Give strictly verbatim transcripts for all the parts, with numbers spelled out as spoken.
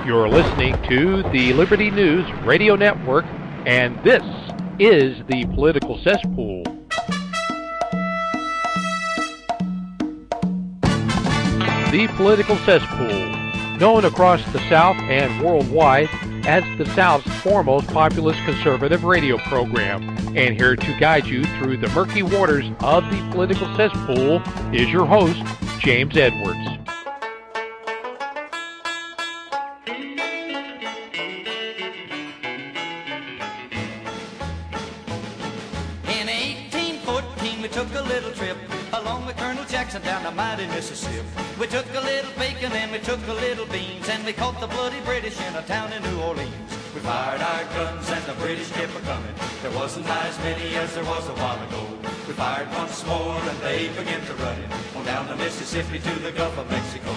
You're listening to the Liberty News Radio Network, and this is the Political Cesspool. The Political Cesspool, known across the South and worldwide as the South's foremost populist conservative radio program. And here to guide you through the murky waters of the Political Cesspool is your host, James Edwards. In eighteen fourteen, we took a little trip along with Colonel Jackson down the mighty Mississippi. We took a little bacon and we took a little beans, and we caught the bloody British in a town in New Orleans. We fired our guns and the British kept a-coming. There wasn't as many as there was a while ago. We fired once more and they began to run it on down the Mississippi to the Gulf of Mexico.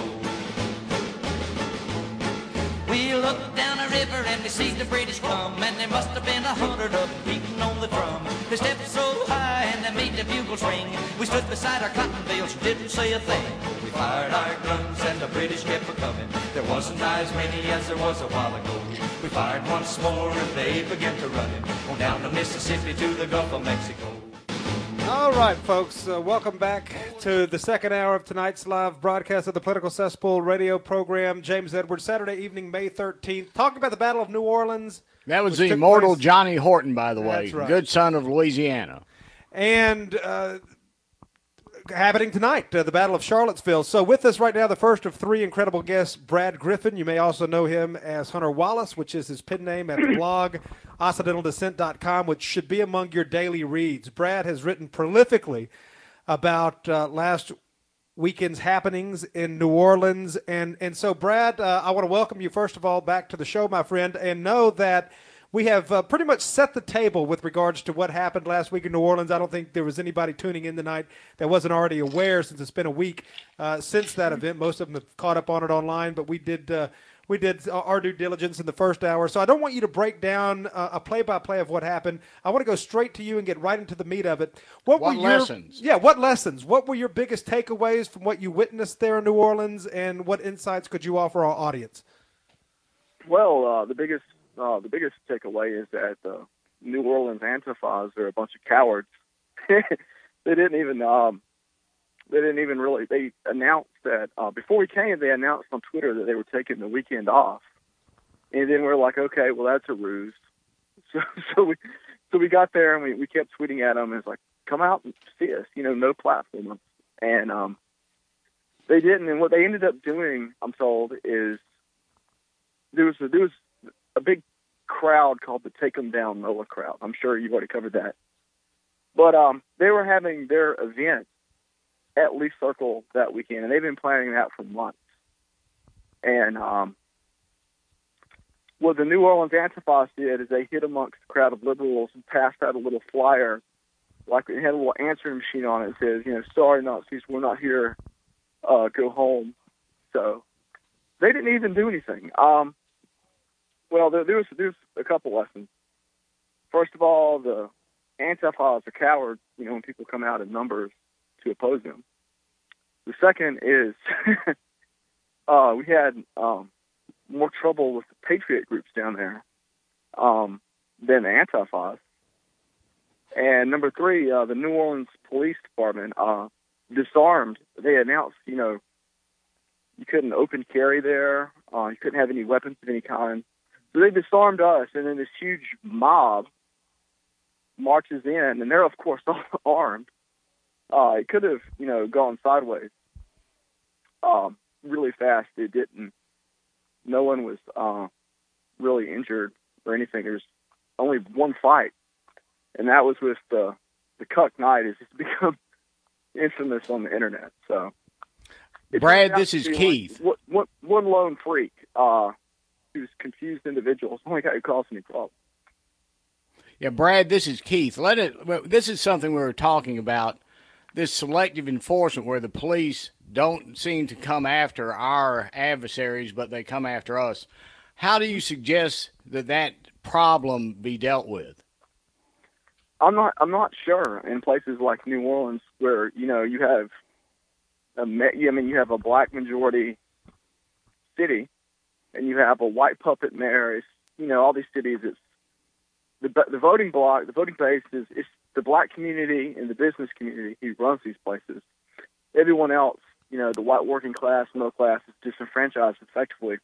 We looked down a river and we see the British come, and there must have been a hundred of them beating on the drum. They stepped so high and they made the bugles ring. We stood beside our cotton bales and didn't say a thing. We fired our guns and the British kept a-coming. There wasn't as many as there was a while ago. We fired once more and they began to run it on down the Mississippi to the Gulf of Mexico. All right, folks, uh, welcome back to the second hour of tonight's live broadcast of the Political Cesspool radio program. James Edwards, Saturday evening, May thirteenth, talking about the Battle of New Orleans. That was the immortal place. Johnny Horton, by the way, That's right. Good son of Louisiana. And uh, happening tonight, uh, the Battle of Charlottesville. So with us right now, the first of three incredible guests, Brad Griffin. You may also know him as Hunter Wallace, which is his pen name at the blog, occidental descent dot com, which should be among your daily reads. Brad has written prolifically about uh, last weekend's happenings in New Orleans. And, and so, Brad, uh, I want to welcome you, first of all, back to the show, my friend, and know that we have uh, pretty much set the table with regards to what happened last week in New Orleans. I don't think there was anybody tuning in tonight that wasn't already aware, since it's been a week uh, since that event. Most of them have caught up on it online, but we did uh, we did our due diligence in the first hour. So I don't want you to break down uh, a play-by-play of what happened. I want to go straight to you and get right into the meat of it. What, What were your, lessons? Yeah, what lessons? What were your biggest takeaways from what you witnessed there in New Orleans, and what insights could you offer our audience? Well, uh, the biggest Uh, the biggest takeaway is that the uh, New Orleans Antifas are a bunch of cowards. They didn't even, um, they didn't even really. They announced that uh, before we came. They announced on Twitter that they were taking the weekend off, and then we're like, okay, well that's a ruse. So, so we, so we got there and we, we kept tweeting at them. And it's like, come out and see us. You know, no platform. And um, they didn't. And what they ended up doing, I'm told, is there was a, there was. a big crowd called the Take 'em Down NOLA crowd. I'm sure you've already covered that. But um, they were having their event at Lee Circle that weekend, and they've been planning that for months. And um, what the New Orleans Antifas did is they hid amongst a crowd of liberals and passed out a little flyer, like it had a little answering machine on it that says, you know, sorry Nazis, we're not here, uh, go home. So they didn't even do anything. Um, Well, there, there was there's a couple lessons. First of all, the Antifas are cowards, you know, when people come out in numbers to oppose them. The second is uh, we had um, more trouble with the patriot groups down there um, than the Antifas. And number three, uh, the New Orleans Police Department uh, disarmed. They announced, you know, you couldn't open carry there. Uh, you couldn't have any weapons of any kind. So they disarmed us, and then this huge mob marches in, and they're, of course, armed. Uh, it could have, you know, gone sideways um, really fast. It didn't. No one was uh, really injured or anything. There's only one fight, and that was with the, the Cuck Knight. It's become infamous on the Internet. So, Brad, this is Keith. One, one, one lone freak. Uh, who's confused individuals. The only guy who caused any problem. Yeah, Brad, this is Keith. Let it. This is something we were talking about, this selective enforcement where the police don't seem to come after our adversaries, but they come after us. How do you suggest that that problem be dealt with? I'm not. I'm not sure. In places like New Orleans, where you know you have, a, I mean, you have a black majority city, and you have a white puppet mayor. It's, you know, all these cities, it's the the voting block, the voting base is it's the black community and the business community who runs these places. Everyone else, you know, the white working class, middle class, is disenfranchised effectively.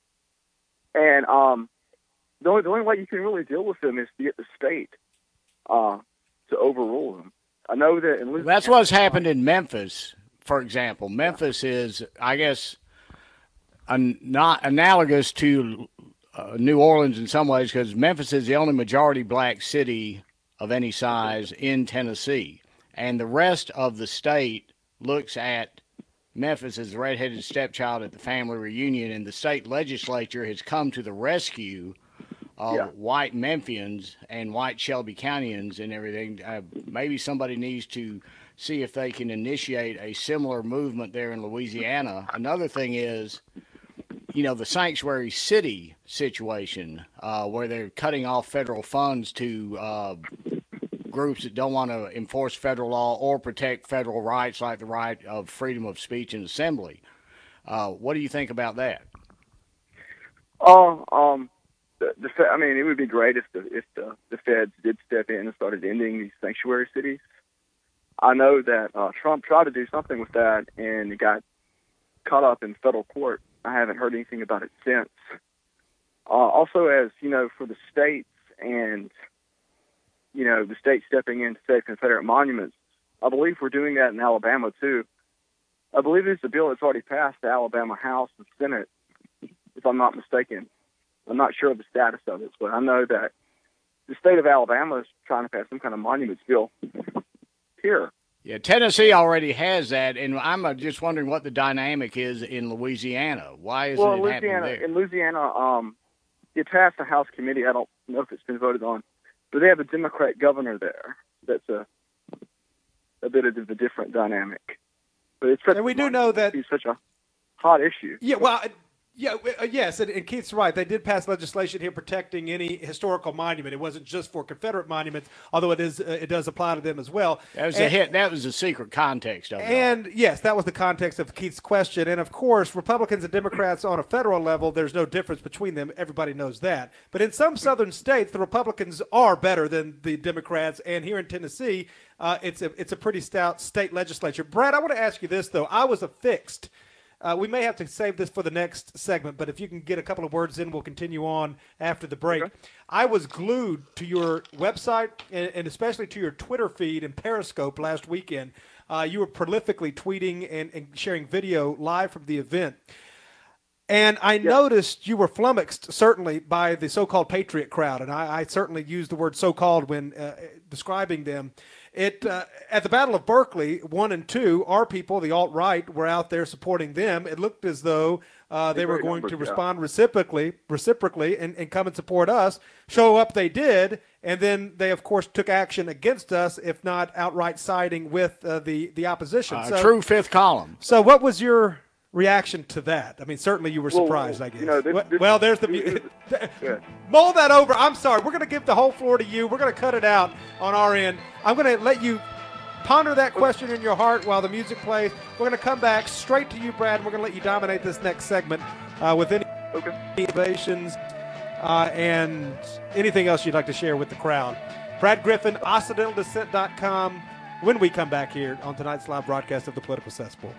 And um, the only the only way you can really deal with them is to get the state uh, to overrule them. I know that in Louisiana, that's what's happened in Memphis, for example. Memphis is, I guess, an, not analogous to uh, New Orleans in some ways, because Memphis is the only majority black city of any size in Tennessee, and the rest of the state looks at Memphis as the redheaded stepchild at the family reunion, and the state legislature has come to the rescue of yeah. white Memphians and white Shelby Countyans and everything. Uh, maybe somebody needs to see if they can initiate a similar movement there in Louisiana. Another thing is, you know, the sanctuary city situation, uh, where they're cutting off federal funds to uh, groups that don't want to enforce federal law or protect federal rights, like the right of freedom of speech and assembly. Uh, what do you think about that? Oh, um, the, the I mean, it would be great if the if the, the feds did step in and started ending these sanctuary cities. I know that uh, Trump tried to do something with that, and it got caught up in federal court. I haven't heard anything about it since. Uh, also, as you know, for the states and you know, the state stepping in to save Confederate monuments. I believe we're doing that in Alabama, too. I believe it's a bill that's already passed the Alabama House and Senate, if I'm not mistaken. I'm not sure of the status of it, but I know that the state of Alabama is trying to pass some kind of monuments bill here. Yeah, Tennessee already has that, and I'm uh, just wondering what the dynamic is in Louisiana. Why isn't well, it Louisiana, happening there? In Louisiana, um, it passed the House committee. I don't know if it's been voted on. But they have a Democrat governor there. That's a a bit of a different dynamic. But it's such and we do know that it's such a hot issue. Yeah, well, yeah, uh, yes, and, and Keith's right. They did pass legislation here protecting any historical monument. It wasn't just for Confederate monuments, although it is uh, it does apply to them as well. That was and, a hit. That was the secret context of it. And all. Yes, that was the context of Keith's question. And of course, Republicans and Democrats on a federal level, there's no difference between them. Everybody knows that. But in some southern states, the Republicans are better than the Democrats. And here in Tennessee, uh, it's a it's a pretty stout state legislature. Brad, I want to ask you this though. I was affixed. Uh, we may have to save this for the next segment, but if you can get a couple of words in, we'll continue on after the break. Okay. I was glued to your website and, and especially to your Twitter feed and Periscope last weekend. Uh, you were prolifically tweeting and, and sharing video live from the event. And I yep. noticed you were flummoxed, certainly, by the so-called patriot crowd, and I, I certainly used the word so-called when uh, describing them. It uh, at the Battle of Berkeley, one and two, our people, the alt-right, were out there supporting them. It looked as though uh, they were going numbers, to respond yeah. reciprocally, reciprocally, and, and come and support us. Show up, they did, and then they, of course, took action against us, if not outright siding with uh, the the opposition. Uh, so, true fifth column. So, what was your reaction to that? I mean, certainly you were surprised, well, I guess. You know, this, this, well, there's the this, yeah. Mull that over. I'm sorry. We're going to give the whole floor to you. We're going to cut it out on our end. I'm going to let you ponder that question in your heart while the music plays. We're going to come back straight to you, Brad, and we're going to let you dominate this next segment uh, with any okay. innovations uh, and anything else you'd like to share with the crowd. Brad Griffin, Occidental Descent dot com, when we come back here on tonight's live broadcast of the Political Cesspool.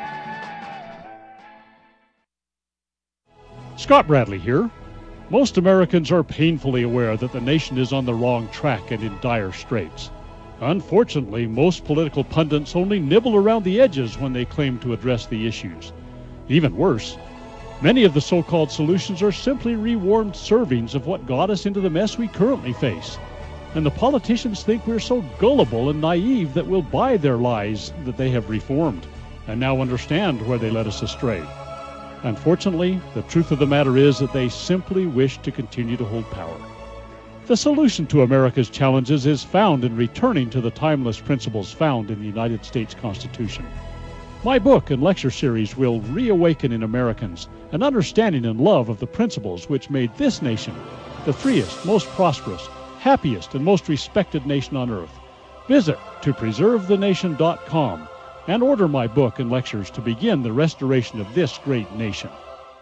Scott Bradley here. Most Americans are painfully aware that the nation is on the wrong track and in dire straits. Unfortunately, most political pundits only nibble around the edges when they claim to address the issues. Even worse, many of the so-called solutions are simply rewarmed servings of what got us into the mess we currently face. And the politicians think we're so gullible and naive that we'll buy their lies that they have reformed and now understand where they led us astray. Unfortunately, the truth of the matter is that they simply wish to continue to hold power. The solution to America's challenges is found in returning to the timeless principles found in the United States Constitution. My book and lecture series will reawaken in Americans an understanding and love of the principles which made this nation the freest, most prosperous, happiest, and most respected nation on earth. Visit to preserve the nation dot com and order my book and lectures to begin the restoration of this great nation.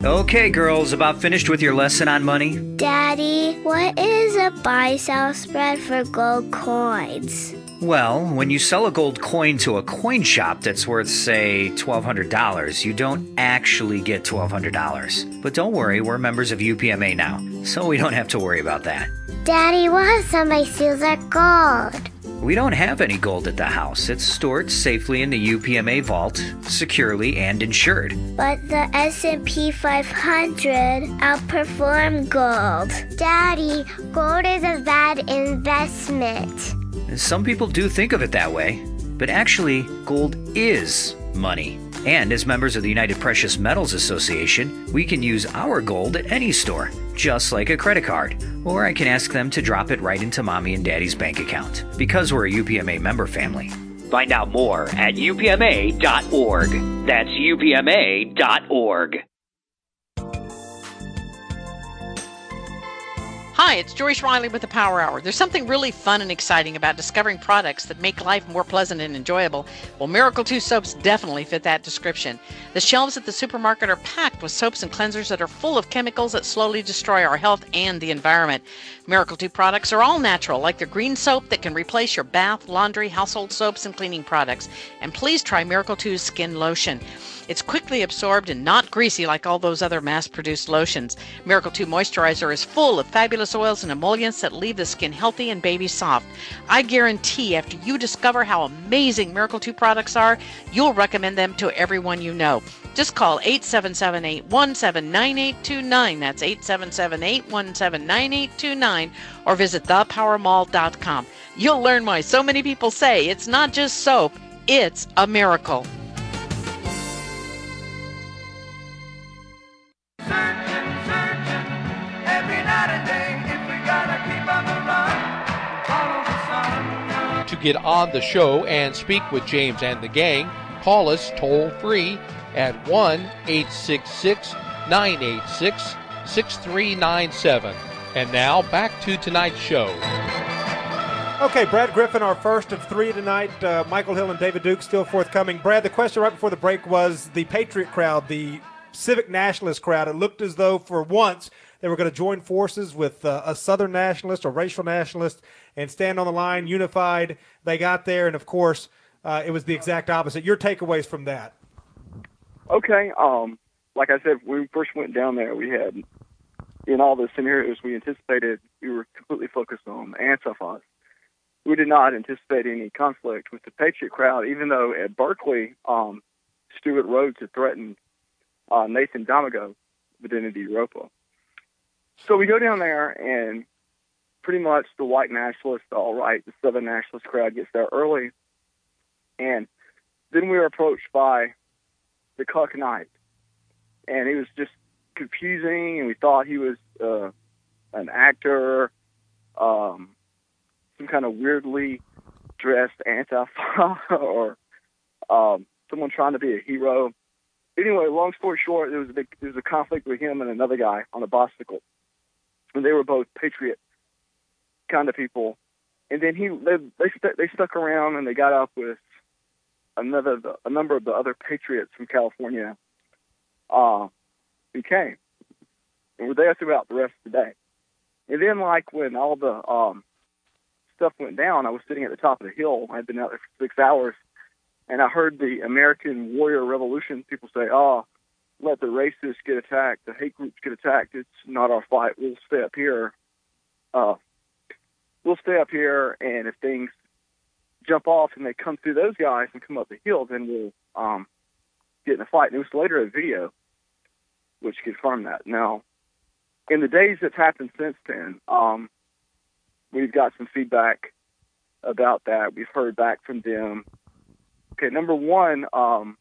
Okay, girls, about finished with your lesson on money? Daddy, what is a buy-sell spread for gold coins? Well, when you sell a gold coin to a coin shop that's worth, say, twelve hundred dollars, you don't actually get twelve hundred dollars. But don't worry, we're members of U P M A now, so we don't have to worry about that. Daddy, what if somebody steals our gold? We don't have any gold at the house. It's stored safely in the U P M A vault, securely and insured. But the S and P five hundred outperformed gold. Daddy, gold is a bad investment. Some people do think of it that way, but actually, gold is money. And as members of the United Precious Metals Association, we can use our gold at any store, just like a credit card. Or I can ask them to drop it right into Mommy and Daddy's bank account, because we're a U P M A member family. Find out more at U P M A dot org. That's U P M A dot org. Hi, it's Joyce Riley with the Power Hour. There's something really fun and exciting about discovering products that make life more pleasant and enjoyable. Well, Miracle two soaps definitely fit that description. The shelves at the supermarket are packed with soaps and cleansers that are full of chemicals that slowly destroy our health and the environment. Miracle two products are all natural, like their green soap that can replace your bath, laundry, household soaps, and cleaning products. And please try Miracle two's skin lotion. It's quickly absorbed and not greasy like all those other mass-produced lotions. Miracle two Moisturizer is full of fabulous oils and emollients that leave the skin healthy and baby soft. I guarantee after you discover how amazing Miracle two products are, you'll recommend them to everyone you know. Just call eight seven seven, eight one seven, nine eight two nine. That's eight seven seven, eight one seven, nine eight two nine. Or visit the power mall dot com. You'll learn why so many people say it's not just soap, it's a miracle. To get on the show and speak with James and the gang, call us toll free at one eight six six, nine eight six, six three nine seven. And now back to tonight's show. Okay, Brad Griffin, our first of three tonight. Uh, Michael Hill and David Duke still forthcoming. Brad, the question right before the break was the Patriot crowd, the civic nationalist crowd. It looked as though for once they were going to join forces with uh, a Southern nationalist or racial nationalist and stand on the line, unified. They got there, and, of course, uh, it was the exact opposite. Your takeaways from that? Okay. Um, like I said, when we first went down there, we had, in all the scenarios we anticipated, we were completely focused on Antifa. We did not anticipate any conflict with the Patriot crowd, even though at Berkeley, um, Stuart Rhodes had threatened uh, Nathan Damago with Identity Europa. So we go down there, and pretty much the white nationalists, the alt-right, the Southern nationalist crowd gets there early. And then we were approached by the Cuck Knight. And he was just confusing, and we thought he was uh, an actor, um, some kind of weirdly dressed Antifa, or um, someone trying to be a hero. Anyway, long story short, there was a big, there was a conflict with him and another guy on a bicycle. And they were both Patriot kind of people. And then he they they, st- they stuck around, and they got up with another a number of the other Patriots from California uh, who came. And were there throughout the rest of the day. And then, like, when all the um, stuff went down, I was sitting at the top of the hill. I had been out there for six hours, and I heard the American Warrior Revolution people say, oh, let the racists get attacked, the hate groups get attacked. It's not our fight. We'll stay up here. Uh, we'll stay up here, and if things jump off and they come through those guys and come up the hill, then we'll um, get in a fight. And it was later a video which confirmed that. Now, in the days that's happened since then, um, we've got some feedback about that. We've heard back from them. Okay, number one, um,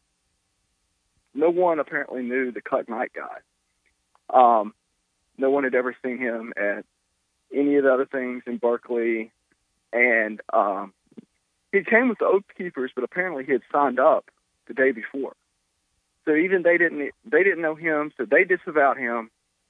no one apparently knew the Cuck Knight guy. Um, no one had ever seen him at any of the other things in Berkeley. And um, he came with the Oath Keepers, but apparently he had signed up the day before. So even they didn't they didn't know him, so they disavowed him.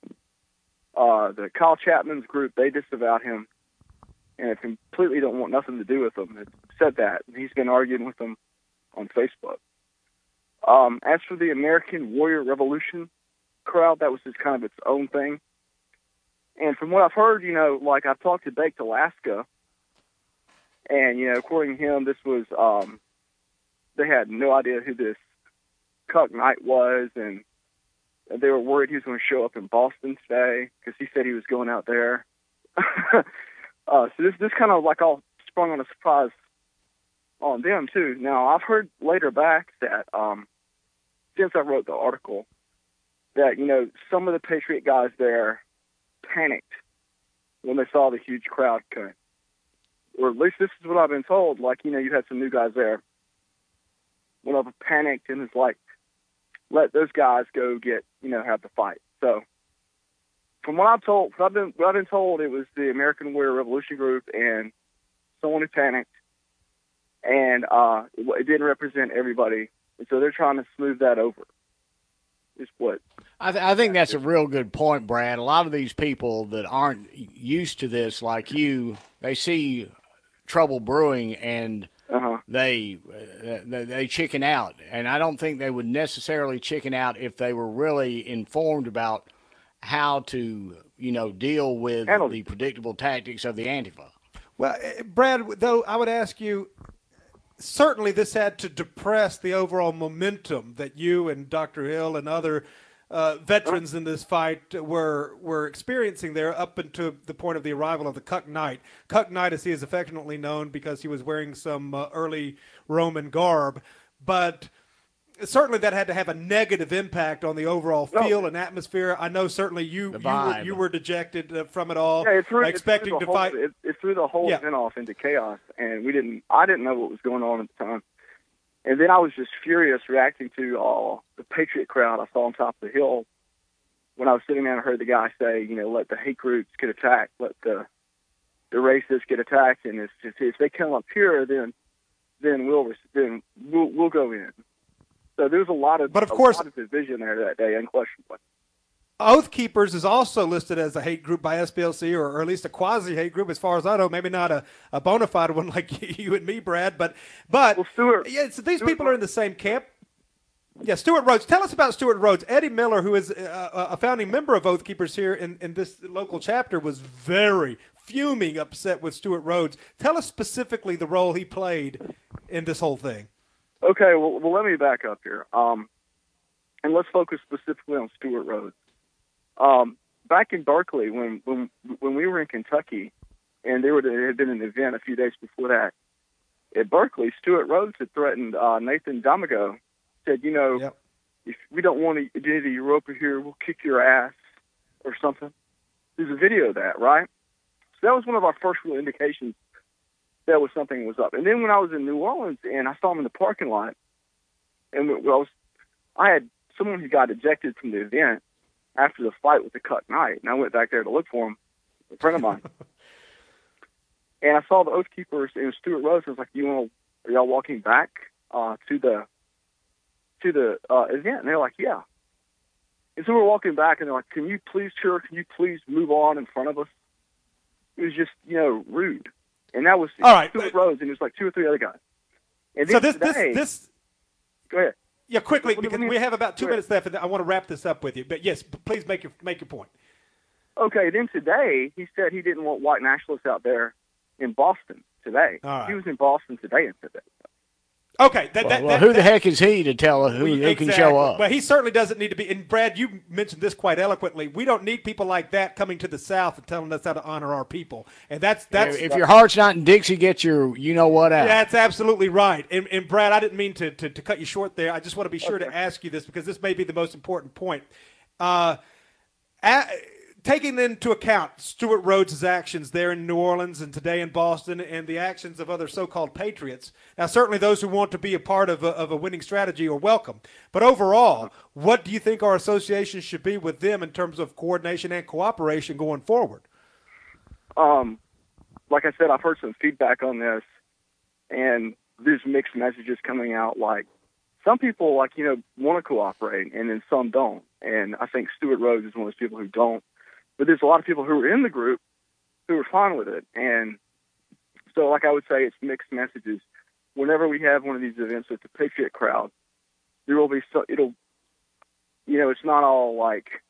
Uh, the Kyle Chapman's group, they disavowed him and completely don't want nothing to do with him. It said that. And he's been arguing with them on Facebook. Um, as for the American Warrior Revolution, crowd that was just kind of its own thing. And from what I've heard, you know, like I've talked to Baked Alaska, and, you know, according to him, this was, um, they had no idea who this Cuck Knight was, and they were worried he was going to show up in Boston today because he said he was going out there. uh, so this this kind of like all sprung on a surprise on them, too. Now, I've heard later back that um, since I wrote the article that, you know, some of the Patriot guys there panicked when they saw the huge crowd coming. Or at least this is what I've been told. Like, you know, you had some new guys there. One of them panicked and was like, let those guys go get, you know, have the fight. So from what I'm told, what I've been, what I've been told, it was the American Warrior Revolution Group and someone who panicked, and uh, it, it didn't represent everybody. And so they're trying to smooth that over. Is what I, th- I think that's a real good point, Brad. A lot of these people that aren't used to this, like you, they see trouble brewing and uh-huh. they, uh, they they chicken out. And I don't think they would necessarily chicken out if they were really informed about how to, you know, deal with Handle. the predictable tactics of the Antifa. Well, Brad, though, I would ask you, certainly this had to depress the overall momentum that you and Doctor Hill and other uh, veterans in this fight were were experiencing there up until the point of the arrival of the Cuck Knight. Cuck Knight, as he is affectionately known, because he was wearing some uh, early Roman garb. But certainly that had to have a negative impact on the overall feel no. and atmosphere. I know certainly you you were, you were dejected uh, from it all, yeah, it threw, expecting it to whole, fight. It, it threw the whole yeah. event off into chaos, and we didn't. I didn't know what was going on at the time. And then I was just furious reacting to uh, the Patriot crowd I saw on top of the hill when I was sitting there and heard the guy say, you know, let the hate groups get attacked, let the the racists get attacked, and if, if they come up here, then then we'll then we'll, we'll go in. So there's a lot of, but of a course, lot of division there that day, unquestionably. Oath Keepers is also listed as a hate group by S P L C, or, or at least a quasi-hate group, as far as I know. Maybe not a, a bona fide one like you and me, Brad, but but well, Stuart, yeah, so these Stuart, people are in the same camp. Yeah, Stuart Rhodes. Tell us about Stuart Rhodes. Eddie Miller, who is a, a founding member of Oath Keepers here in, in this local chapter, was very fuming upset with Stuart Rhodes. Tell us specifically the role he played in this whole thing. Okay, well, well let me back up here. Um, and let's focus specifically on Stuart Rhodes. Um, back in Berkeley, when, when when we were in Kentucky, and there, were, there had been an event a few days before that, at Berkeley, Stuart Rhodes had threatened uh, Nathan Damago, said, you know, yep. if we don't want any of Europa here, we'll kick your ass or something. There's a video of that, right? So that was one of our first real indications that was something was up. And then when I was in New Orleans and I saw him in the parking lot, and I was, I had someone who got ejected from the event after the fight with the Cuck Knight, and I went back there to look for him, a friend of mine. And I saw the Oath Keepers and Stuart Rhodes. I was like, "You want? Are y'all walking back uh, to the to the uh, event?" And they're like, "Yeah." And so we're walking back, and they're like, "Can you please, sir, can you please move on in front of us?" It was just, you know, rude. And that was all right. Stuart Rhodes, and it was like two or three other guys. And so this, today, this, this. Go ahead. Yeah, quickly, Well, because me, we have about two minutes left, and I want to wrap this up with you. But yes, please make your make your point. Okay, then today he said he didn't want white nationalists out there in Boston today. Right. He was in Boston today and said that. Okay, that, well, that, well, that, who that, the heck is he to tell who, who exactly. can show up? Well, he certainly doesn't need to be. And Brad, you mentioned this quite eloquently. We don't need people like that coming to the South and telling us how to honor our people. And that's that's. If your heart's not in Dixie, get your you know what out. That's absolutely right. And, and Brad, I didn't mean to, to to cut you short there. I just want to be sure okay. to ask you this because this may be the most important point. Uh, at, Taking into account Stuart Rhodes' actions there in New Orleans and today in Boston and the actions of other so-called patriots, now certainly those who want to be a part of a, of a winning strategy are welcome. But overall, what do you think our association should be with them in terms of coordination and cooperation going forward? Um, like I said, I've heard some feedback on this, and there's mixed messages coming out. Like some people, like you know, want to cooperate, and then some don't. And I think Stuart Rhodes is one of those people who don't. But there's a lot of people who are in the group who are fine with it. And so, like I would say, it's mixed messages. Whenever we have one of these events with the Patriot crowd, there will be so, it'll, you know, it's not all like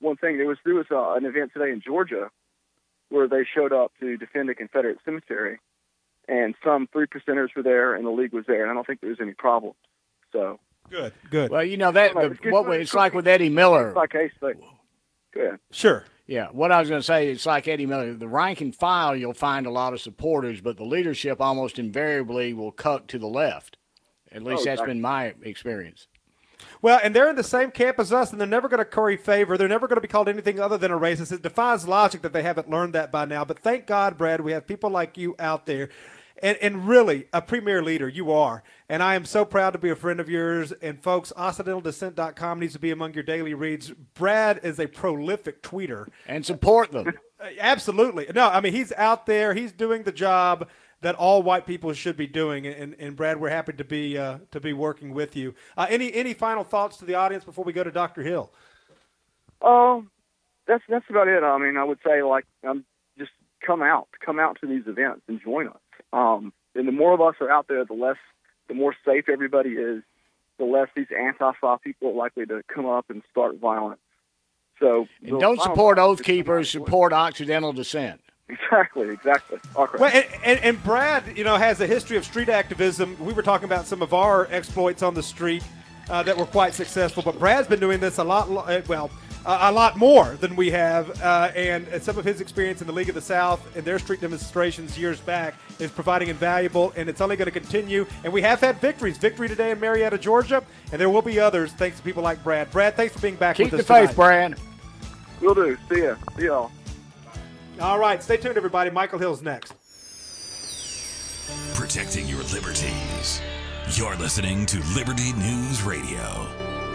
one thing. There was there was uh, an event today in Georgia where they showed up to defend a Confederate cemetery, and some three percenters were there, and the league was there, and I don't think there was any problems. So good, good. Well, you know that know, the, it's good what for- it's like with Eddie Miller. It's like case thing. Go ahead. Sure. Yeah, what I was going to say, it's like Eddie Miller. The rank and file, you'll find a lot of supporters, but the leadership almost invariably will cuck to the left. At least Oh, that's exactly. been my experience. Well, and they're in the same camp as us, and they're never going to curry favor. They're never going to be called anything other than a racist. It defies logic that they haven't learned that by now. But thank God, Brad, we have people like you out there. And, and really, a premier leader, you are. And I am so proud to be a friend of yours. And, folks, Occidental Descent dot com needs to be among your daily reads. Brad is a prolific tweeter. And support them. Uh, Absolutely. No, I mean, he's out there. He's doing the job that all white people should be doing. And, and Brad, we're happy to be uh, to be working with you. Uh, any any final thoughts to the audience before we go to Doctor Hill? Um, that's that's about it. I mean, I would say like um, just come out, come out to these events and join us. Um, and the more of us are out there, the less, the more safe everybody is. The less these Antifa people are likely to come up and start violence. So And don't support Oath Keepers, support Occidental Descent. Exactly, exactly. Okay. Well, and, and, and Brad, you know, has a history of street activism. We were talking about some of our exploits on the street uh, that were quite successful, but Brad's been doing this a lot, lo- uh, well, uh, a lot more than we have, uh, and uh, some of his experience in the League of the South and their street demonstrations years back is providing invaluable, and it's only going to continue. And we have had victories. Victory today in Marietta, Georgia, and there will be others thanks to people like Brad. Brad, thanks for being back Keep with the us faith, tonight. Brad. Will do. See ya. See y'all. All right, stay tuned, everybody. Michael Hill's next. Protecting your liberties. You're listening to Liberty News Radio.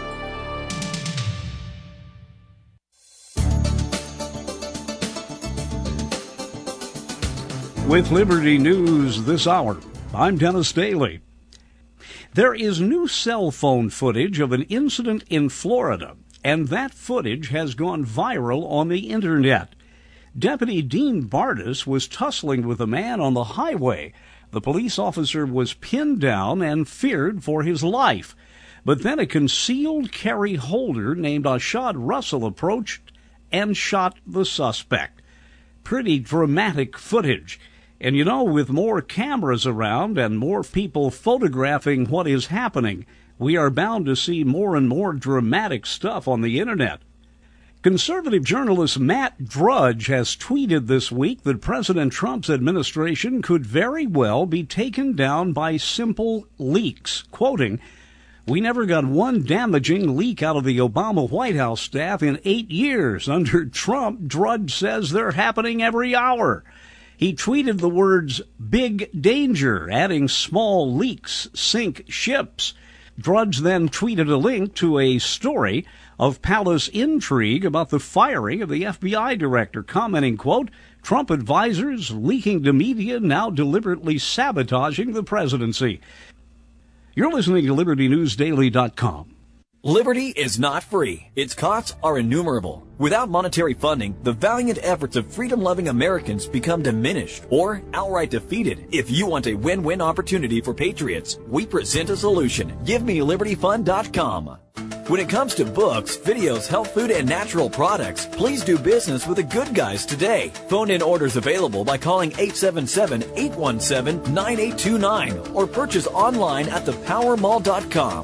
With Liberty News this hour, I'm Dennis Daly. There is new cell phone footage of an incident in Florida, and that footage has gone viral on the internet. Deputy Dean Bardis was tussling with a man on the highway. The police officer was pinned down and feared for his life. But then a concealed carry holder named Ashad Russell approached and shot the suspect. Pretty dramatic footage. And you know, with more cameras around and more people photographing what is happening, we are bound to see more and more dramatic stuff on the internet. Conservative journalist Matt Drudge has tweeted this week that President Trump's administration could very well be taken down by simple leaks. Quoting, "We never got one damaging leak out of the Obama White House staff in eight years. Under Trump, Drudge says they're happening every hour." He tweeted the words, "big danger," adding small leaks sink ships. Drudge then tweeted a link to a story of palace intrigue about the firing of the F B I director, commenting, quote, "Trump advisors leaking to media now deliberately sabotaging the presidency." You're listening to Liberty News Daily dot com. Liberty is not free. Its costs are innumerable. Without monetary funding, the valiant efforts of freedom-loving Americans become diminished or outright defeated. If you want a win-win opportunity for patriots, we present a solution. Give me Liberty Fund dot com. When it comes to books, videos, health food, and natural products, please do business with the good guys today. Phone-in orders available by calling eight seven seven, eight one seven, nine eight two nine or purchase online at the power mall dot com.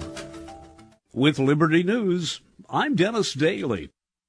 With Liberty News, I'm Dennis Daly.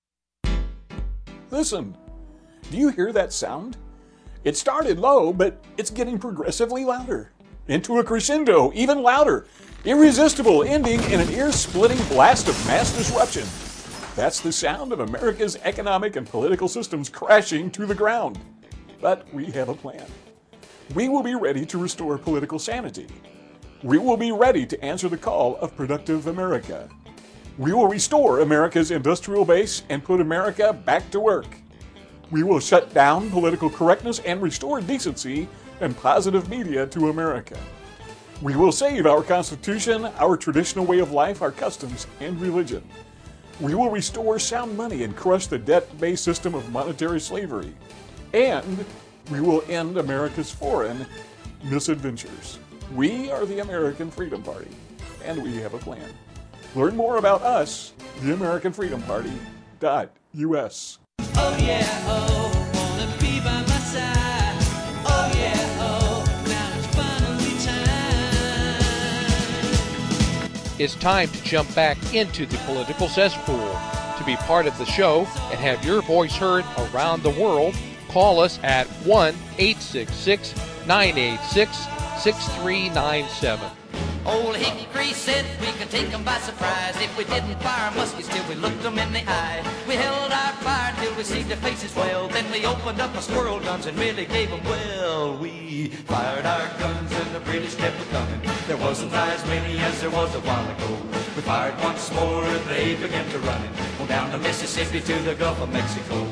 Listen, do you hear that sound? It started low, but it's getting progressively louder. Into a crescendo, even louder. Irresistible, ending in an ear-splitting blast of mass disruption. That's the sound of America's economic and political systems crashing to the ground. But we have a plan. We will be ready to restore political sanity. We will be ready to answer the call of productive America. We will restore America's industrial base and put America back to work. We will shut down political correctness and restore decency and positive media to America. We will save our Constitution, our traditional way of life, our customs, and religion. We will restore sound money and crush the debt-based system of monetary slavery. And we will end America's foreign misadventures. We are the American Freedom Party, and we have a plan. Learn more about us, the American Freedom Party dot com. dot U S. Oh yeah, oh, wanna be by my side. Oh yeah, oh, now it's finally time. It's time to jump back into the political cesspool. To be part of the show and have your voice heard around the world, call us at one eight six six, nine eight six, six three nine seven. Old Hickory said we could take them by surprise if we didn't fire muskets till we looked them in the eye. We held our fire till we see their faces well. Then we opened up our squirrel guns and really gave them well. We fired our guns and the British kept coming. There wasn't as many as there was a while ago. We fired once more and they began to run it. On down the Mississippi to the Gulf of Mexico.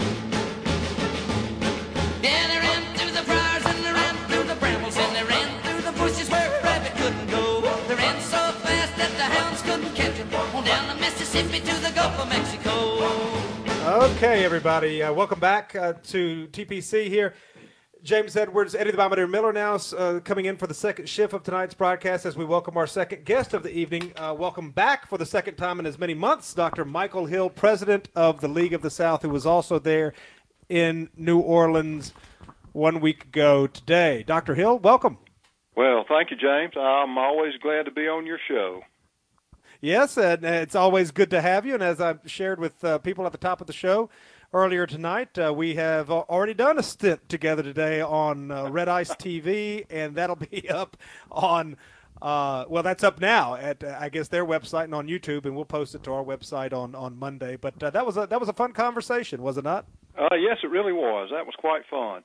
Yeah, they ran through the briars and they ran through the brambles and they ran through the bushes where a rabbit couldn't go. They ran so fast that the hounds couldn't catch them. On down the Mississippi to the Gulf of Mexico. Okay, everybody, uh, welcome back uh, to T P C here. James Edwards, Eddie the Bombardier Miller now uh, coming in for the second shift of tonight's broadcast as we welcome our second guest of the evening. Uh, welcome back for the second time in as many months, Doctor Michael Hill, president of the League of the South, who was also there in New Orleans one week ago today. Doctor Hill, welcome. Well, thank you, James. I'm always glad to be on your show. Yes, and it's always good to have you. And as I've shared with uh, people at the top of the show earlier tonight, uh, we have already done a stint together today on uh, Red Ice T V, and that'll be up on, uh, well, that's up now at, uh, I guess, their website and on YouTube, and we'll post it to our website on, on Monday. But uh, that was a, that was a fun conversation, was it not? Uh, yes, it really was. That was quite fun.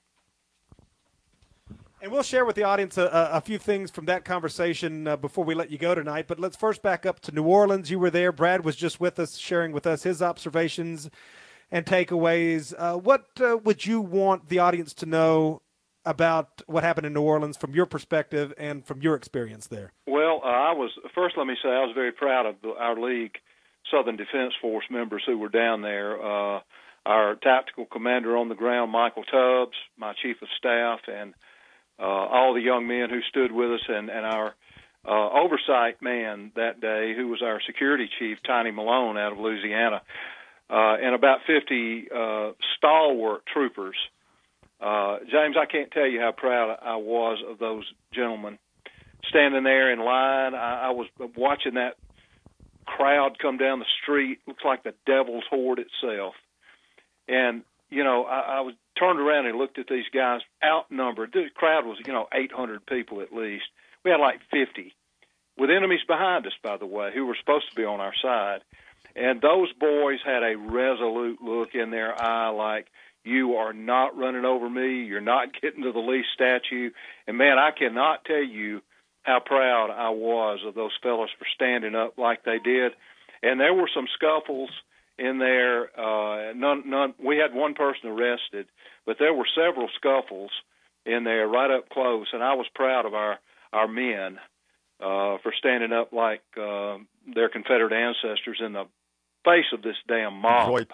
And we'll share with the audience a, a few things from that conversation uh, before we let you go tonight. But let's first back up to New Orleans. You were there. Brad was just with us, sharing with us his observations and takeaways. Uh, what uh, would you want the audience to know about what happened in New Orleans from your perspective and from your experience there? Well, uh, I was first. Let me say I was very proud of the, our league Southern Defense Force members who were down there. Uh, our tactical commander on the ground, Michael Tubbs, my chief of staff, and uh, all the young men who stood with us, and, and our uh, oversight man that day, who was our security chief, Tiny Malone, out of Louisiana, uh, and about fifty uh, stalwart troopers. Uh, James, I can't tell you how proud I was of those gentlemen standing there in line. I, I was watching that crowd come down the street. Looks like the devil's horde itself. And, you know, I, I was turned around and looked at these guys outnumbered. The crowd was, you know, eight hundred people at least. We had like fifty, with enemies behind us, by the way, who were supposed to be on our side. And those boys had a resolute look in their eye like, you are not running over me. You're not getting to the least statue. And, man, I cannot tell you how proud I was of those fellows for standing up like they did. And there were some scuffles in there. Uh, none, none. We had one person arrested, but there were several scuffles in there right up close. And I was proud of our, our men uh, for standing up like uh, their Confederate ancestors in the face of this damn mob. Enjoyed,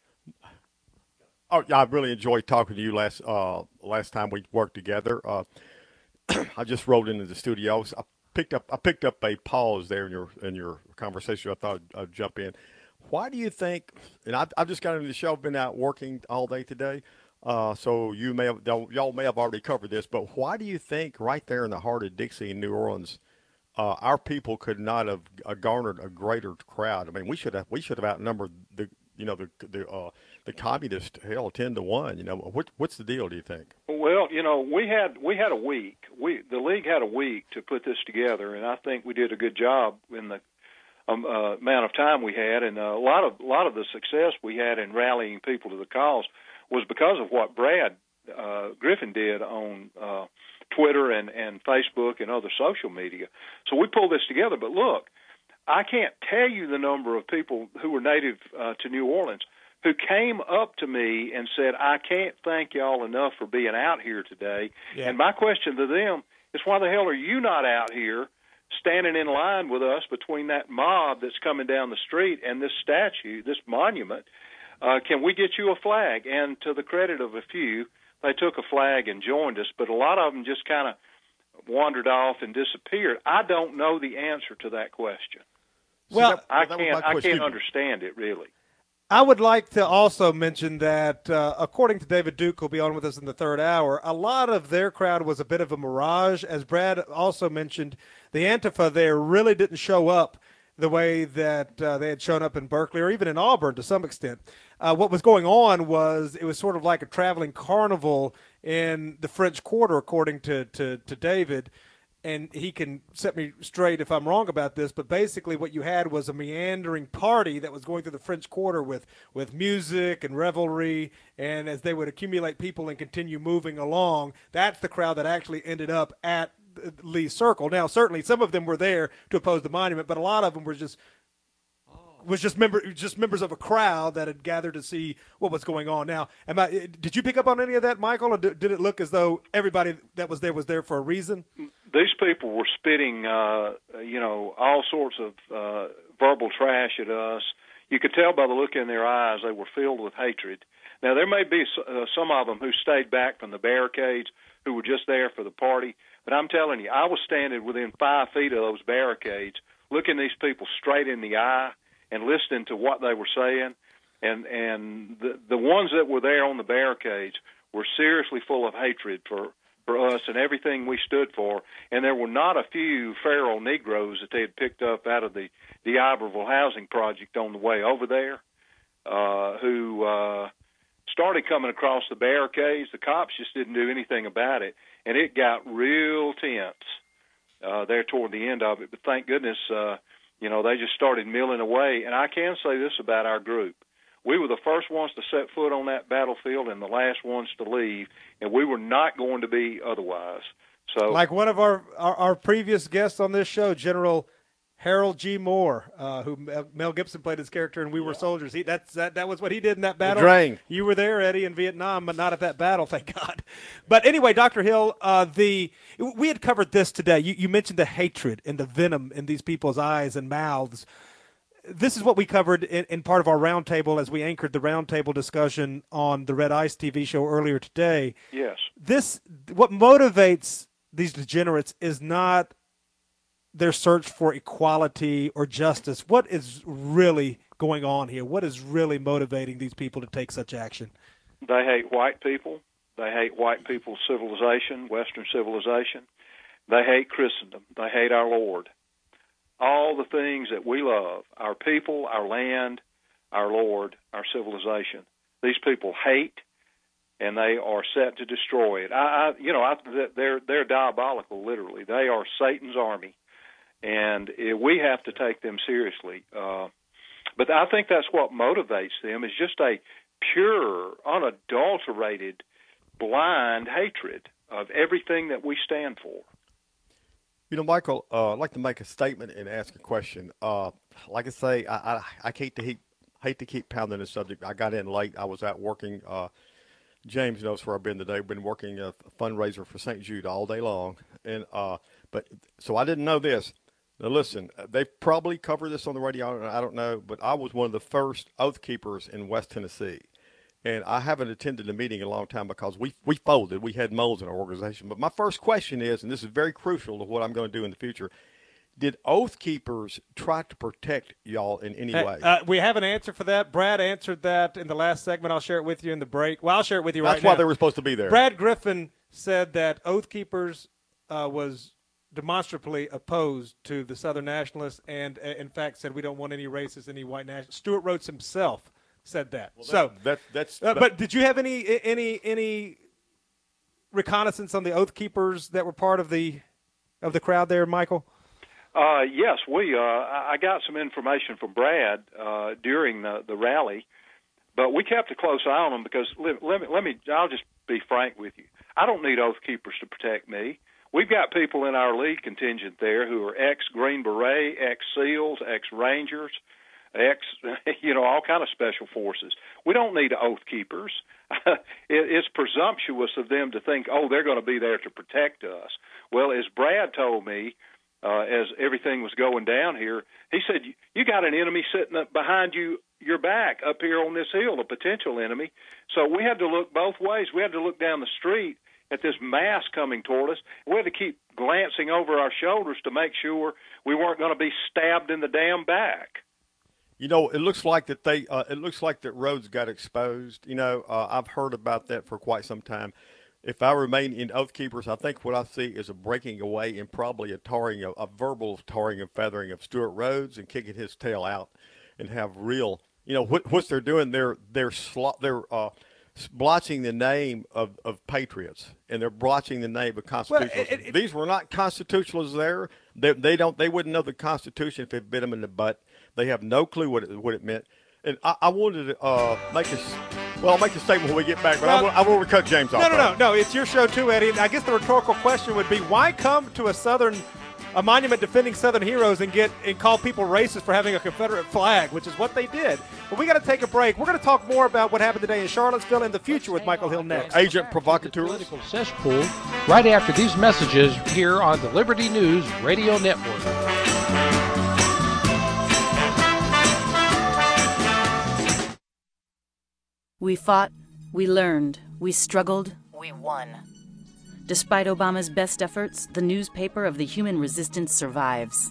oh, I really enjoyed talking to you last uh, last time we worked together. Uh, I just rolled into the studio. I picked up I picked up a pause there in your in your conversation. I thought I'd, I'd jump in. Why do you think? And I, I've just got into the show. I've been out working all day today, uh, so you may have y'all may have already covered this. But why do you think right there in the heart of Dixie in New Orleans, uh, our people could not have uh, garnered a greater crowd? I mean, we should have we should have outnumbered the you know the the uh, the communist hell ten to one. You know what what's the deal? Do you think? Well, you know we had we had a week. We the league had a week to put this together, and I think we did a good job in the um, uh, amount of time we had, and uh, a lot of a lot of the success we had in rallying people to the cause was because of what Brad uh, Griffin did on uh, Twitter and, and Facebook and other social media. So we pulled this together. But look, I can't tell you the number of people who were native uh, to New Orleans who came up to me and said, I can't thank y'all enough for being out here today. Yeah. And my question to them is, why the hell are you not out here standing in line with us between that mob that's coming down the street and this statue, this monument? Uh, can we get you a flag? And to the credit of a few, they took a flag and joined us, but a lot of them just kind of wandered off and disappeared. I don't know the answer to that question. Well, I that can't. I can't understand it really. I would like to also mention that, uh, according to David Duke, who'll be on with us in the third hour, a lot of their crowd was a bit of a mirage. As Brad also mentioned, the Antifa there really didn't show up the way that uh, they had shown up in Berkeley or even in Auburn to some extent. Uh, what was going on was it was sort of like a traveling carnival in the French Quarter, according to, to, to David. And he can set me straight if I'm wrong about this, but basically what you had was a meandering party that was going through the French Quarter with, with music and revelry, and as they would accumulate people and continue moving along, that's the crowd that actually ended up at Lee Circle. Now, certainly some of them were there to oppose the monument, but a lot of them were just was just member just members of a crowd that had gathered to see what was going on. Now, am I, did you pick up on any of that, Michael, or did it look as though everybody that was there was there for a reason? These people were spitting, uh, you know, all sorts of uh, verbal trash at us. You could tell by the look in their eyes they were filled with hatred. Now, there may be uh, some of them who stayed back from the barricades, who were just there for the party, but I'm telling you, I was standing within five feet of those barricades, looking these people straight in the eye and listening to what they were saying, and and the the ones that were there on the barricades were seriously full of hatred for, for us and everything we stood for, and there were not a few feral Negroes that they had picked up out of the, the Iberville housing project on the way over there, uh, who uh, started coming across the barricades. The cops just didn't do anything about it, and it got real tense uh, there toward the end of it, but thank goodness uh, you know, they just started milling away. And I can say this about our group. We were the first ones to set foot on that battlefield and the last ones to leave, and we were not going to be otherwise. So, like one of our, our, our previous guests on this show, General Harold G. Moore, uh, who Mel Gibson played his character in We Were Soldiers. He, that's, that, that was what he did in that battle. Drain. You were there, Eddie, in Vietnam, but not at that battle, thank God. But anyway, Doctor Hill, uh, the we had covered this today. You, you mentioned the hatred and the venom in these people's eyes and mouths. This is what we covered in, in part of our roundtable as we anchored the roundtable discussion on the Red Ice T V show earlier today. Yes. This, what motivates these degenerates is not their search for equality or justice. What is really going on here? What is really motivating these people to take such action? They hate white people. They hate white people's civilization, Western civilization. They hate Christendom. They hate our Lord. All the things that we love, our people, our land, our Lord, our civilization, these people hate, and they are set to destroy it. I, I you know, I, they're they're diabolical, literally. They are Satan's army. And we have to take them seriously. Uh, but I think that's what motivates them is just a pure, unadulterated, blind hatred of everything that we stand for. You know, Michael, uh, I'd like to make a statement and ask a question. Uh, like I say, I, I, I hate to keep, hate to keep pounding this subject. I got in late. I was out working. Uh, James knows where I've been today. I've been working a fundraiser for Saint Jude all day long. and uh, but So I didn't know this. Now, listen, they probably cover this on the radio, I don't know, but I was one of the first Oath Keepers in West Tennessee. And I haven't attended a meeting in a long time because we we folded. We had moles in our organization. But my first question is, and this is very crucial to what I'm going to do in the future, did Oath Keepers try to protect y'all in any hey, way? Uh, we have an answer for that. Brad answered that in the last segment. I'll share it with you in the break. Well, I'll share it with you right now. That's why they were supposed to be there. Brad Griffin said that Oath Keepers uh, was demonstrably opposed to the Southern Nationalists and, uh, in fact, said we don't want any racists, any white nationalists. Stuart Rhodes himself said that. Well, so that, that's. Uh, but did you have any any any reconnaissance on the Oath Keepers that were part of the of the crowd there, Michael? Uh, yes, we. Uh, I got some information from Brad uh, during the, the rally, but we kept a close eye on them because let, let me let me. I'll just be frank with you. I don't need Oath Keepers to protect me. We've got people in our lead contingent there who are ex-Green Beret, ex-SEALs, ex-Rangers, ex, you know, all kind of special forces. We don't need Oath Keepers. it, it's presumptuous of them to think, oh, they're going to be there to protect us. Well, as Brad told me, uh, as everything was going down here, he said, you got an enemy sitting up behind you, your back up here on this hill, a potential enemy. So we had to look both ways. We had to look down the street at this mass coming toward us. We had to keep glancing over our shoulders to make sure we weren't going to be stabbed in the damn back. You know, it looks like that they. Uh, it looks like that roads got exposed. You know, uh, I've heard about that for quite some time. If I remain in Oath Keepers, I think what I see is a breaking away and probably a tarring, a, a verbal tarring and feathering of Stuart Rhodes and kicking his tail out, and have real. You know what? What they're doing? They're they're sl- they're uh, blotching the name of, of patriots, and they're blotching the name of constitutionalists. Well, it, it, These were not constitutionalists there. They, they don't. They wouldn't know the Constitution if it bit them in the butt. They have no clue what it, what it meant. And I, I wanted to uh, make a well, I'll make a statement when we get back, but well, I, will, I will cut James off. No, no, no, no. It's your show too, Eddie. I guess the rhetorical question would be, why come to a Southern, a monument defending Southern heroes and get and call people racist for having a Confederate flag, which is what they did. But we got to take a break. We're going to talk more about what happened today in Charlottesville and the future with Michael Hill next. Agent Provocateur. Political cesspool. Right after these messages here on the Liberty News Radio Network. We fought, we learned, we struggled, we won. Despite Obama's best efforts, the newspaper of the human resistance survives.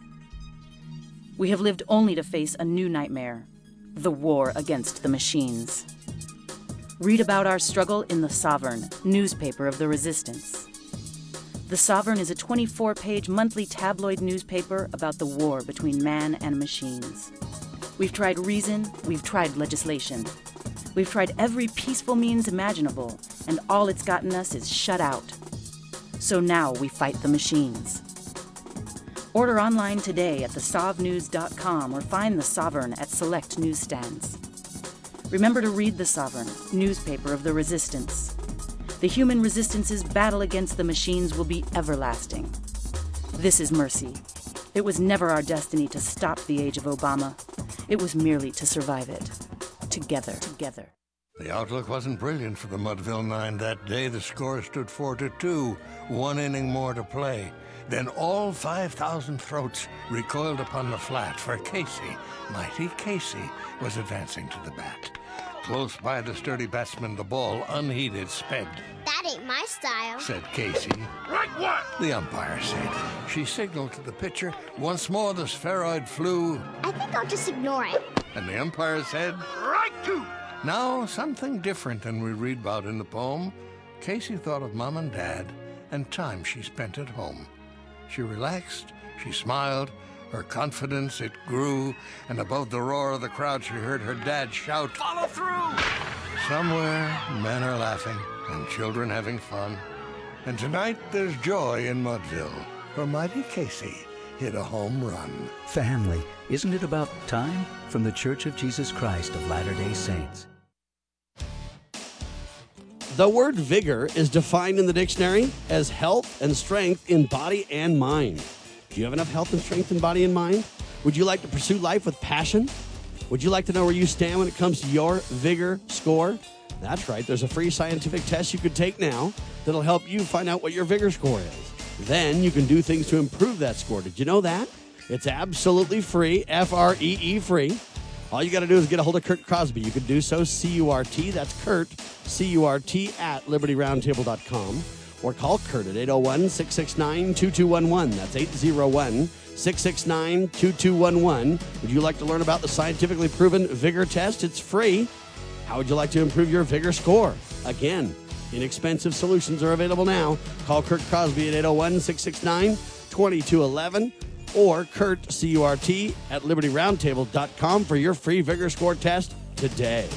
We have lived only to face a new nightmare, the war against the machines. Read about our struggle in The Sovereign, newspaper of the resistance. The Sovereign is a twenty-four page monthly tabloid newspaper about the war between man and machines. We've tried reason, we've tried legislation. We've tried every peaceful means imaginable, and all it's gotten us is shut out. So now we fight the machines. Order online today at the sov news dot com or find The Sovereign at select newsstands. Remember to read The Sovereign, newspaper of the resistance. The human resistance's battle against the machines will be everlasting. This is mercy. It was never our destiny to stop the age of Obama. It was merely to survive it. Together, together. The outlook wasn't brilliant for the Mudville Nine that day. The score stood four to two, one inning more to play. Then all five thousand throats recoiled upon the flat, for Casey, mighty Casey, was advancing to the bat. Close by the sturdy batsman, the ball, unheeded, sped. That ain't my style, said Casey. Right what? The umpire said. She signaled to the pitcher. Once more the spheroid flew. I think I'll just ignore it. And the umpire said, right to. Now, something different than we read about in the poem. Casey thought of Mom and Dad and time she spent at home. She relaxed, she smiled, her confidence, it grew, and above the roar of the crowd she heard her dad shout, follow through! Somewhere, men are laughing and children having fun. And tonight there's joy in Mudville, where mighty Casey hit a home run. Family, isn't it about time? From the Church of Jesus Christ of Latter-day Saints. The word vigor is defined in the dictionary as health and strength in body and mind. Do you have enough health and strength in body and mind? Would you like to pursue life with passion? Would you like to know where you stand when it comes to your vigor score? That's right. There's a free scientific test you could take now that'll help you find out what your vigor score is. Then you can do things to improve that score. Did you know that? It's absolutely free, F R E E free. All you got to do is get a hold of Curt Crosby. You can do so, C U R T, that's Curt, C U R T, at liberty roundtable dot com. Or call Curt at eight oh one, six six nine, two two one one. That's eight oh one, six six nine, two two one one. Would you like to learn about the scientifically proven vigor test? It's free. How would you like to improve your vigor score? Again, inexpensive solutions are available now. Call Curt Crosby at eight oh one, six six nine, two two one one or Curt, C U R T, at liberty roundtable dot com for your free vigor score test today.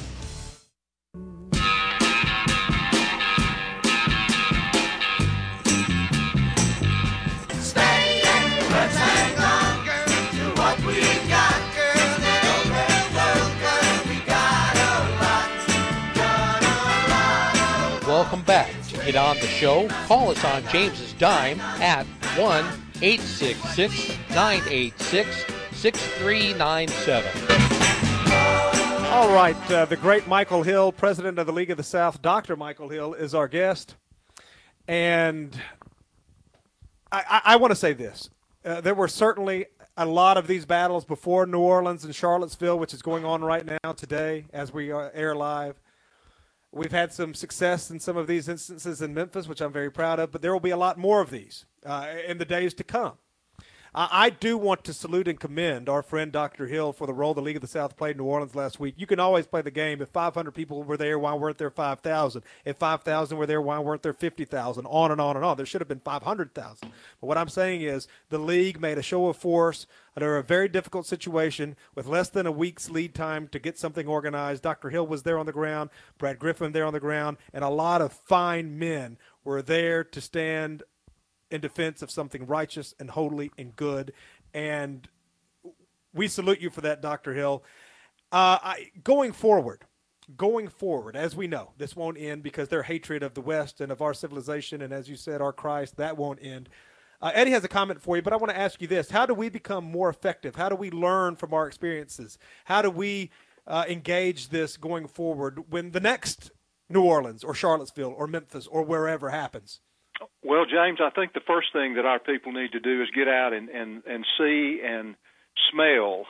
Welcome back. To get on the show, call us on James's dime at one eight six six, nine eight six, six three nine seven. All right, uh, the great Michael Hill, president of the League of the South, Doctor Michael Hill, is our guest. And I, I, I want to say this. Uh, there were certainly a lot of these battles before New Orleans and Charlottesville, which is going on right now today as we uh, air live. We've had some success in some of these instances in Memphis, which I'm very proud of, but there will be a lot more of these uh, in the days to come. I, I do want to salute and commend our friend Doctor Hill for the role the League of the South played in New Orleans last week. You can always play the game. If five hundred people were there, why weren't there five thousand? If five thousand were there, why weren't there fifty thousand? On and on and on. There should have been five hundred thousand. But what I'm saying is the league made a show of force under a very difficult situation with less than a week's lead time to get something organized. Doctor Hill was there on the ground, Brad Griffin there on the ground, and a lot of fine men were there to stand in defense of something righteous and holy and good. And we salute you for that, Doctor Hill. Uh, I, going forward, going forward, as we know, this won't end because their hatred of the West and of our civilization and, as you said, our Christ, that won't end. Uh, Eddie has a comment for you, but I want to ask you this. How do we become more effective? How do we learn from our experiences? How do we uh, engage this going forward when the next New Orleans or Charlottesville or Memphis or wherever happens? Well, James, I think the first thing that our people need to do is get out and, and, and see and smell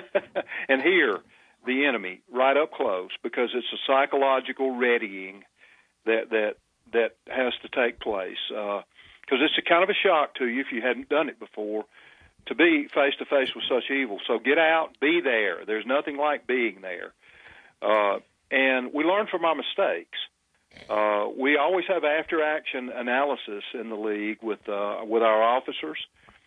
and hear the enemy right up close, because it's a psychological readying that that, that has to take place. Uh, Because it's a kind of a shock to you if you hadn't done it before to be face-to-face with such evil. So get out, be there. There's nothing like being there. Uh, and we learn from our mistakes. Uh, we always have after-action analysis in the league with uh, with our officers,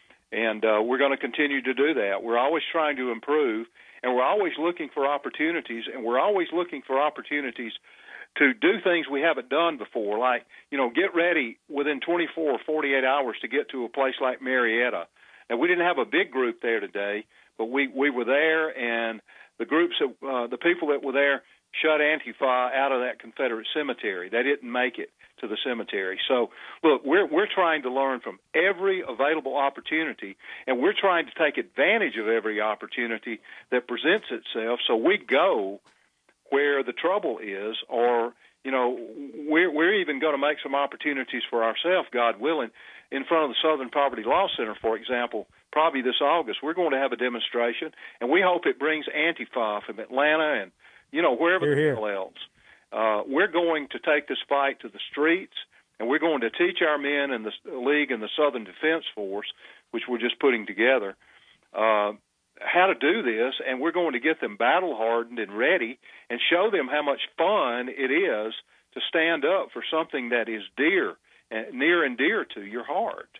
and uh, we're going to continue to do that. We're always trying to improve, and we're always looking for opportunities, and we're always looking for opportunities to do things we haven't done before, like, you know, get ready within twenty-four or forty-eight hours to get to a place like Marietta. Now, we didn't have a big group there today, but we, we were there, and the groups, that, uh, the people that were there shut Antifa out of that Confederate cemetery. They didn't make it to the cemetery. So, look, we're we're trying to learn from every available opportunity, and we're trying to take advantage of every opportunity that presents itself, so we go where the trouble is, or, you know, we're, we're even going to make some opportunities for ourselves, God willing, in front of the Southern Poverty Law Center, for example, probably this August. We're going to have a demonstration, and we hope it brings Antifa from Atlanta and, you know, wherever Here, here. else. Uh, we're going to take this fight to the streets, and we're going to teach our men in the league and the Southern Defense Force, which we're just putting together, uh, how to do this, and we're going to get them battle-hardened and ready and show them how much fun it is to stand up for something that is dear, and near and dear to your heart.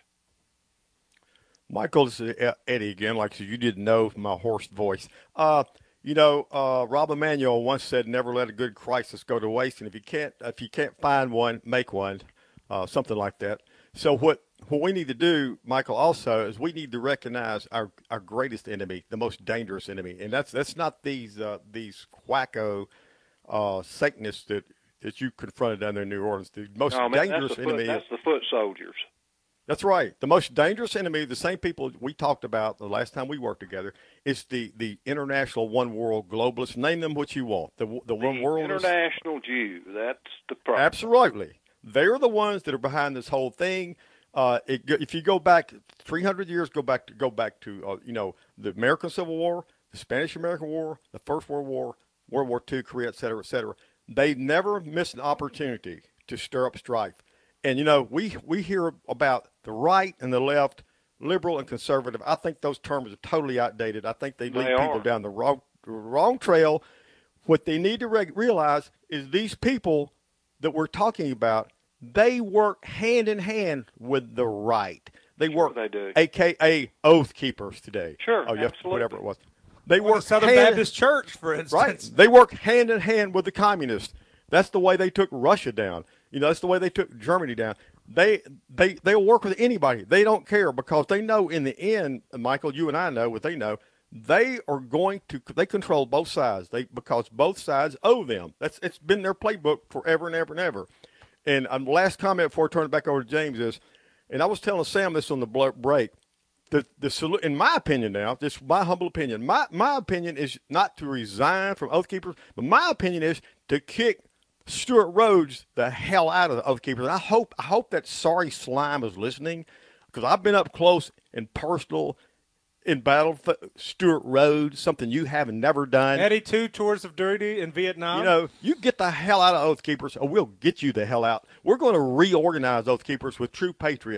Michael, this is Eddie again, like you didn't know my hoarse voice. Uh, you know, uh, Rob Emanuel once said, "Never let a good crisis go to waste." And if you can't, if you can't find one, make one, uh, something like that. So what? What we need to do, Michael, also is we need to recognize our, our greatest enemy, the most dangerous enemy, and that's that's not these uh, these quacko uh, Satanists that, that you confronted down there in New Orleans. The most no, man, dangerous that's the enemy. Foot, that's the foot soldiers. That's right. The most dangerous enemy, the same people we talked about the last time we worked together, is the, the international one world globalists. Name them what you want. The the, the one world international Jew. That's the problem. Absolutely, they're the ones that are behind this whole thing. Uh, it, if you go back three hundred years, go back to go back to uh, you know, the American Civil War, the Spanish-American War, the First World War, World War Two, Korea, et cetera, et cetera. They never missed an opportunity to stir up strife. And you know, we we hear about the right and the left, liberal and conservative. I think those terms are totally outdated. I think they lead They people are. down the wrong wrong trail. What they need to re- realize is these people that we're talking about, they work hand in hand with the right. They Sure work, they do. A K A Oath Keepers today. Sure, oh, yeah, absolutely. whatever it was. They Or the work Southern hand, Baptist Church, for instance. right? They work hand in hand with the communists. That's the way they took Russia down. You know, that's the way they took Germany down. They they they'll work with anybody. They don't care because they know in the end, Michael, you and I know what they know. They are going to they control both sides. They because both sides owe them. That's it's been their playbook forever and ever and ever. And um, last comment before I turn it back over to James is, and I was telling Sam this on the break, the the solu- in my opinion now, this is my humble opinion. My my opinion is not to resign from Oath Keepers, but my opinion is to kick Stuart Rhodes the hell out of the Oath Keepers. And I hope I hope that sorry slime is listening, because I've been up close and personal in battle for Stuart Rhodes, something you have never done. Eddie, two tours of duty in Vietnam. You know, you get the hell out of Oath Keepers, or we'll get you the hell out. We're going to reorganize Oath Keepers with true patriots.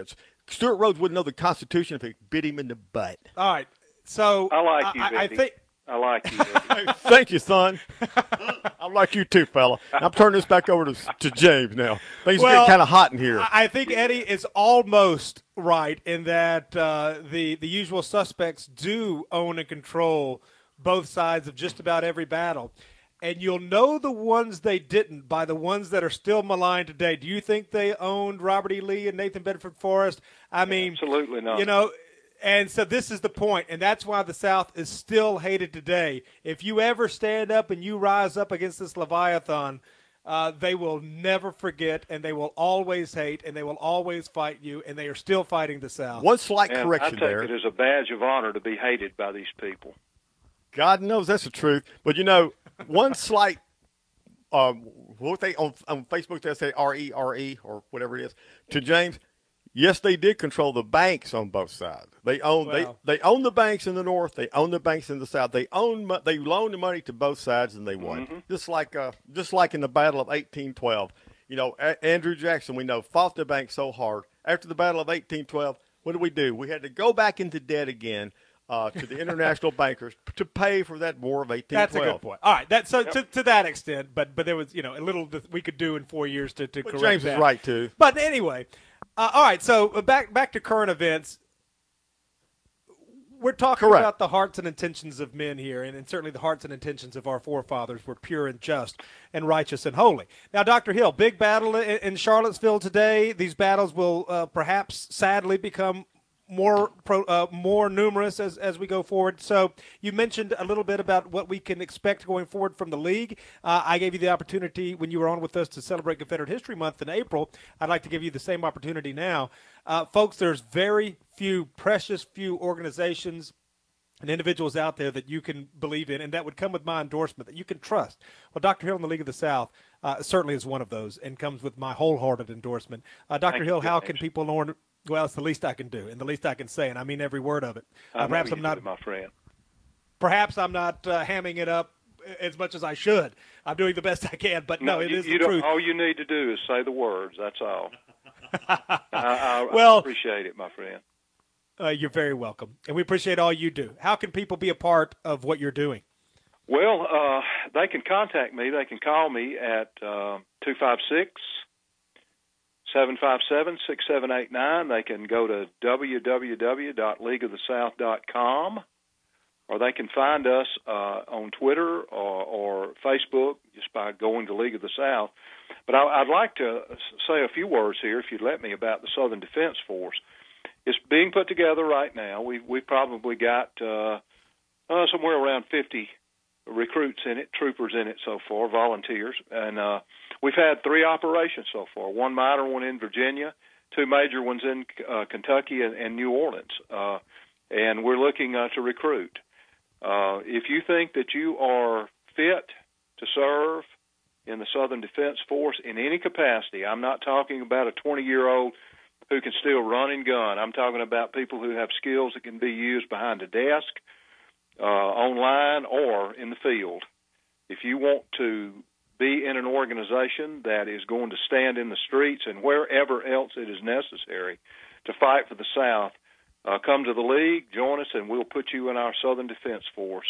Stuart Rhodes wouldn't know the Constitution if it bit him in the butt. All right. So I like you, I, I Vicky. think. I like you. Thank you, son. I like you too, fella. I'm turning this back over to, to James now. Things Well, are getting kind of hot in here. I I think Eddie is almost right in that uh, the the usual suspects do own and control both sides of just about every battle. And you'll know the ones they didn't by the ones that are still maligned today. Do you think they owned Robert E. Lee and Nathan Bedford Forrest? I mean, Absolutely not. You know, and so this is the point, and that's why the South is still hated today. If you ever stand up and you rise up against this Leviathan, uh, they will never forget, and they will always hate, and they will always fight you, and they are still fighting the South. One slight And correction I take there. it as a badge of honor to be hated by these people. God knows that's the truth. But, you know, one slight um, what they on, on Facebook, they say R E R E or whatever it is, to James, yes, they did control the banks on both sides. They own Well. they they own the banks in the north. They own the banks in the south. They own mo- they loaned the money to both sides and they won. Mm-hmm. Just like uh, just like in the Battle of eighteen twelve. You know, A- Andrew Jackson, we know, fought the bank so hard. After the Battle of eighteen twelve, what did we do? We had to go back into debt again uh, to the international bankers to pay for that war of eighteen twelve. That's a good point. All right, that so to, to that extent, but but there was you know a little that we could do in four years to to But correct James that. is right too. But anyway, uh, all right. So uh, back back to current events. We're talking Correct. about the hearts and intentions of men here, and, and certainly the hearts and intentions of our forefathers were pure and just and righteous and holy. Now, Doctor Hill, big battle in, in Charlottesville today. These battles will uh, perhaps, sadly, become more pro, uh, more numerous as, as we go forward. So you mentioned a little bit about what we can expect going forward from the league. Uh, I gave you the opportunity when you were on with us to celebrate Confederate History Month in April. I'd like to give you the same opportunity now. Uh, folks, there's very few, precious few organizations and individuals out there that you can believe in, and that would come with my endorsement, that you can trust. Well, Doctor Hill in the League of the South uh, certainly is one of those and comes with my wholehearted endorsement. Uh, Doctor Thank Hill, you, how James. can people learn? Well, it's the least I can do, and the least I can say, and I mean every word of it. I Uh, know perhaps you I'm not, do, my friend. perhaps I'm not uh, hamming it up as much as I should. I'm doing the best I can, but no, it you, is you the don't- truth. All you need to do is say the words. That's all. I, I, Well- I appreciate it, my friend. Uh, you're very welcome, and we appreciate all you do. How can people be a part of what you're doing? Well, uh, they can contact me. They can call me at uh, two five six, seven five seven, six seven eight nine. They can go to w w w dot league of the south dot com, or they can find us uh, on Twitter or, or Facebook just by going to League of the South. But I, I'd like to say a few words here, if you'd let me, about the Southern Defense Force. It's being put together right now. We've, we've probably got uh, uh, somewhere around fifty recruits in it, troopers in it so far, volunteers. And uh, we've had three operations so far, one minor one in Virginia, two major ones in uh, Kentucky and, and New Orleans. Uh, and we're looking uh, to recruit. Uh, if you think that you are fit to serve in the Southern Defense Force in any capacity, I'm not talking about a twenty-year-old who can still run and gun. I'm talking about people who have skills that can be used behind a desk, uh, online, or in the field. If you want to be in an organization that is going to stand in the streets and wherever else it is necessary to fight for the South, uh, come to the League, join us, and we'll put you in our Southern Defense Force.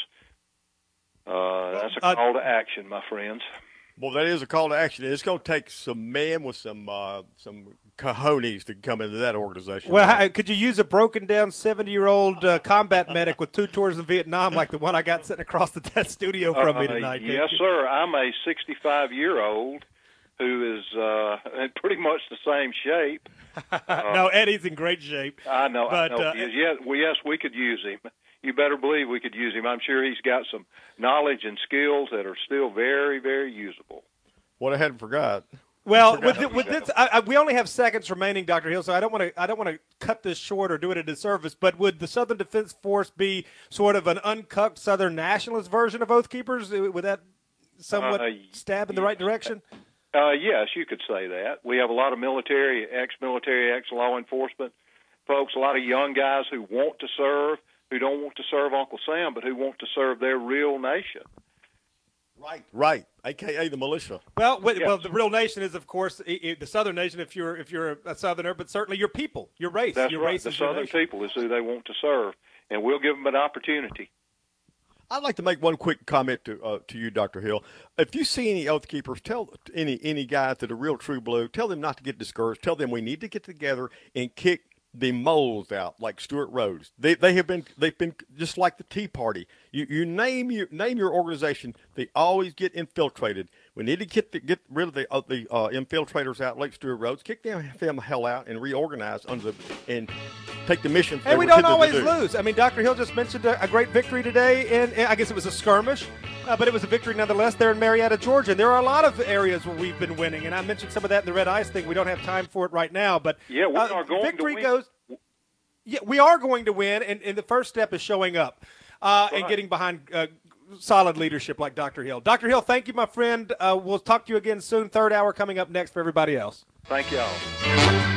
Uh, that's a uh, call to action, my friends. Well, that is a call to action. It's going to take some men with some uh, some cojones to come into that organization. Well, how, could you use a broken down seventy-year-old uh, combat medic with two tours in Vietnam like the one I got sitting across the desk studio from me Uh, tonight? can't yes, you? sir. I'm a sixty-five-year-old who is uh, in pretty much the same shape. no, Eddie's in great shape. I know. But, I know. uh, he is. Yes, well, yes, we could use him. You better believe we could use him. I'm sure he's got some knowledge and skills that are still very, very usable. What I hadn't forgot. Well, Forgot with, that thi- with was this, I, I, we only have seconds remaining, Doctor Hill. So I don't want to. I don't want to cut this short or do it a disservice. But would the Southern Defense Force be sort of an uncucked Southern nationalist version of Oath Keepers? Would that somewhat Uh, stab in the right direction? Uh, yes, you could say that. We have a lot of military, ex-military, ex-law enforcement folks, a lot of young guys who want to serve, who don't want to serve Uncle Sam, but who want to serve their real nation. Right, right, A K A the militia. Well, w- Yes. well, the real nation is, of course, i- i- the Southern nation. If you're if you're a Southerner, but certainly your people, your race, That's your right. race The is your Southern nation. people is who they want to serve, and we'll give them an opportunity. I'd like to make one quick comment to uh, to you, Doctor Hill. If you see any Oath Keepers, tell any any guys that are real true blue, tell them not to get discouraged. Tell them we need to get together and kick the moles out, like Stuart Rhodes. They they have been they've been just like the Tea Party. You you name your name your organization, they always get infiltrated. We need to get the, get rid of the uh, the uh, infiltrators out, like Stuart Rhodes. Kick them them the hell out and reorganize under the, and take the mission. And we they were don't intended always to do. lose. I mean, Doctor Hill just mentioned a, a great victory today, and I guess it was a skirmish, uh, but it was a victory nonetheless there in Marietta, Georgia. And there are a lot of areas where we've been winning, and I mentioned some of that in the Red Ice thing. We don't have time for it right now, but Yeah, we uh, are going to victory win. goes. Yeah, we are going to win, and, and the first step is showing up uh, and Right. getting behind uh, solid leadership like Doctor Hill. Doctor Hill, thank you, my friend. Uh, we'll talk to you again soon. Third hour coming up next for everybody else. Thank y'all.